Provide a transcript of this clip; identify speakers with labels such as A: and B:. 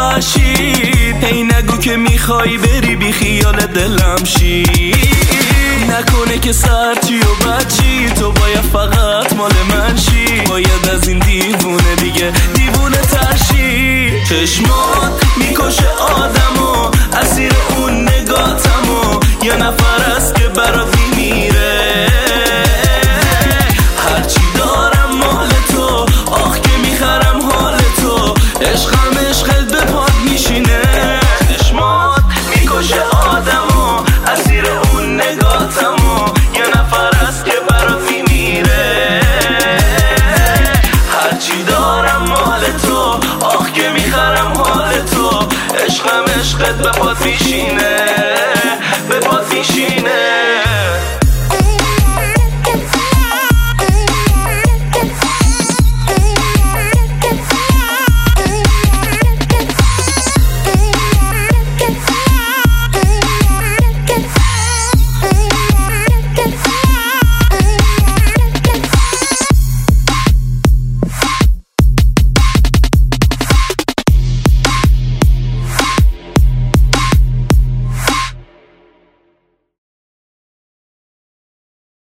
A: وحشی. ای نگو که میخوای بری بی خیال دلم شی. نکنه که سرچی و بچی تو باید فقط مال من شی. باید از این دیوونه دیگه دیوونه ترشی. چشمات میکشه آدمو اسیر اون نگاتمو. یه نفر است که برات میمیره. هرچی دارم مال تو آخ که میخرم حال تو. عشقم عشقت به پاد میشینه. چشمات میکشه آدمو اسیر اون نگاتمو. یه نفر است که برات میمیره. هرچی دارم مال تو آخ که میخرم حال تو. عشقم عشقت به پاد میشینه.